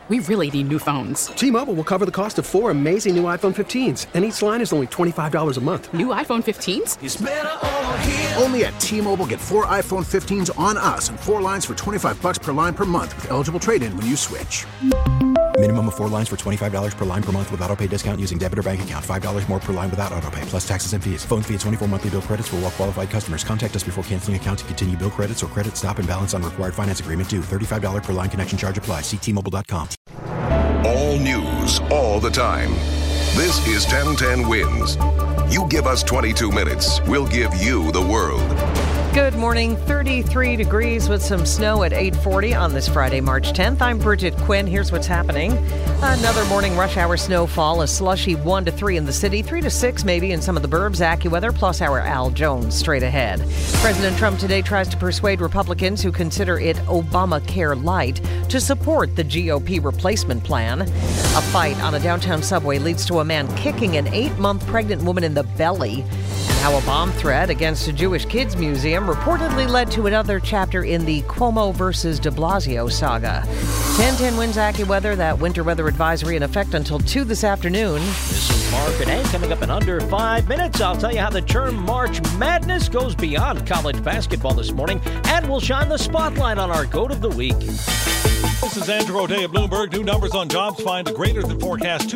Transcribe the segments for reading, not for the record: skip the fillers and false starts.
We really need new phones. T-Mobile will cover the cost of 4 amazing new iPhone 15s, and each line is only $25 a month. New iPhone 15s? It's better over here. Only at T-Mobile, get 4 iPhone 15s on us and 4 lines for $25 per line per month with eligible trade-in when you switch. Minimum of 4 lines for $25 per line per month with autopay discount using debit or bank account. $5 more per line without autopay, plus taxes and fees. Phone fee at 24 monthly bill credits for well-qualified customers. Contact us before canceling account to continue bill credits or credit stop and balance on required finance agreement due. $35 per line connection charge applies. See T-Mobile.com. All news, all the time. This is 1010 Wins. You give us 22 minutes, we'll give you the world. Good morning. 33 degrees with some snow at 8:40 on this Friday, March 10th. I'm Bridget Quinn. Here's what's happening. Another morning rush hour snowfall, a slushy 1 to 3 in the city, 3 to 6 maybe in some of the burbs. AccuWeather plus our Al Jones straight ahead. President Trump today tries to persuade Republicans who consider it Obamacare light to support the GOP replacement plan. A fight on a downtown subway leads to a man kicking an 8-month pregnant woman in the belly. And how a bomb threat against a Jewish kids museum reportedly led to another chapter in the Cuomo versus de Blasio saga. 1010 Wins AccuWeather, that winter weather advisory in effect until 2 this afternoon. This is Mark and Ed coming up in under 5 minutes. I'll tell you how the term March Madness goes beyond college basketball this morning, and we'll shine the spotlight on our GOAT of the week. This is Andrew O'Day of Bloomberg. New numbers on jobs find a greater than forecast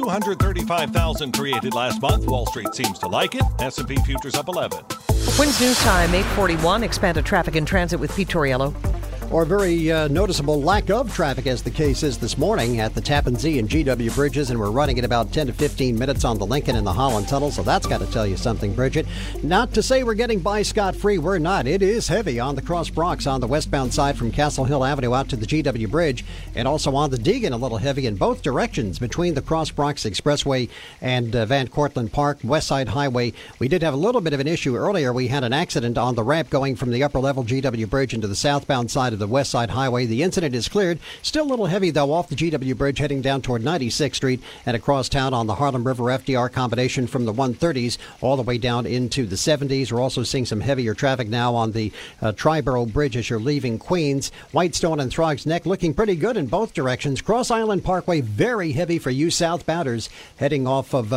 235,000 created last month. Wall Street seems to like it. S&P futures up 11. Wins News Time, 8:41. Expanded traffic and transit with Pete Torriello. Or a very noticeable lack of traffic, as the case is this morning at the Tappan Zee and GW bridges, and we're running at about 10 to 15 minutes on the Lincoln and the Holland Tunnel, so that's got to tell you something, Bridget. Not to say we're getting by scot-free, we're not. It is heavy on the Cross Bronx on the westbound side from Castle Hill Avenue out to the GW Bridge, and also on the Deegan, a little heavy in both directions between the Cross Bronx Expressway and Van Cortlandt Park, West Side Highway. We did have a little bit of an issue earlier. We had an accident on the ramp going from the upper level GW Bridge into the southbound side of the West Side Highway. The incident is cleared. Still a little heavy, though, off the GW Bridge heading down toward 96th Street and across town on the Harlem River FDR combination from the 130s all the way down into the 70s. We're also seeing some heavier traffic now on the Triborough Bridge as you're leaving Queens. Whitestone and Throgs Neck looking pretty good in both directions. Cross Island Parkway very heavy for you southbounders heading off of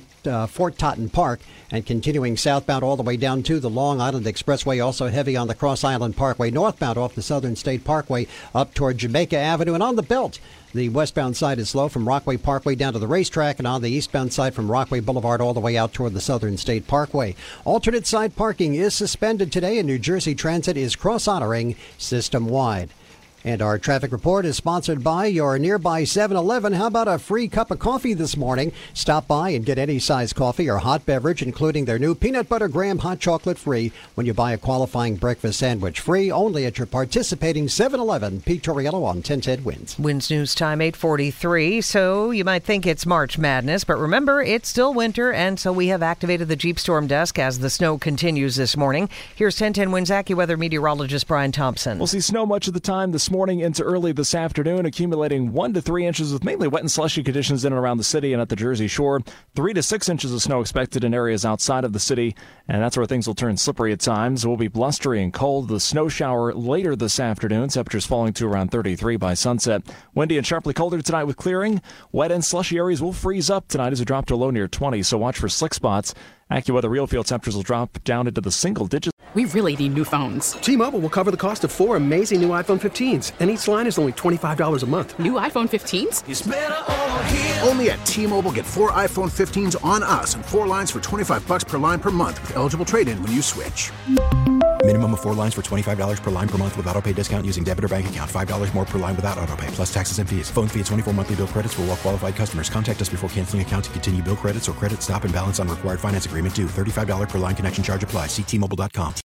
Fort Totten Park and continuing southbound all the way down to the Long Island Expressway. Also heavy on the Cross Island Parkway northbound off the Southern State Parkway up toward Jamaica Avenue. And on the belt, the westbound side is slow from Rockaway Parkway down to the racetrack, and on the eastbound side from Rockaway Boulevard all the way out toward the Southern State Parkway. Alternate side parking is suspended today, and New Jersey Transit is cross-honoring system-wide. And our traffic report is sponsored by your nearby 7-Eleven. How about a free cup of coffee this morning? Stop by and get any size coffee or hot beverage, including their new peanut butter graham hot chocolate free when you buy a qualifying breakfast sandwich. Free only at your participating 7-Eleven. Pete Torriello on 1010 Wins. Wins News Time, 8:43. So you might think it's March Madness, but remember, it's still winter, and so we have activated the Jeep Storm Desk as the snow continues this morning. Here's 1010 Wins AccuWeather meteorologist Brian Thompson. We'll see snow much of the time this morning into early this afternoon, accumulating 1 to 3 inches with mainly wet and slushy conditions in and around the city and at the Jersey Shore. 3 to 6 inches of snow expected in areas outside of the city, and that's where things will turn slippery at times. It will be blustery and cold. The snow shower later this afternoon. Temperatures falling to around 33 by sunset. Windy and sharply colder tonight with clearing. Wet and slushy areas will freeze up tonight as we drop to a low near 20, so watch for slick spots. AccuWeather real field temperatures will drop down into the single digits. We really need new phones. T-Mobile will cover the cost of 4 amazing new iPhone 15s, and each line is only $25 a month. New iPhone 15s? It's better over here. Only at T-Mobile, get 4 iPhone 15s on us and 4 lines for $25 per line per month with eligible trade-in when you switch. Minimum of 4 lines for $25 per line per month with autopay discount using debit or bank account. $5 more per line without autopay, plus taxes and fees. Phone fee at 24 monthly bill credits for well-qualified customers. Contact us before canceling account to continue bill credits or credit stop and balance on required finance agreement due. $35 per line connection charge applies. See T-Mobile.com.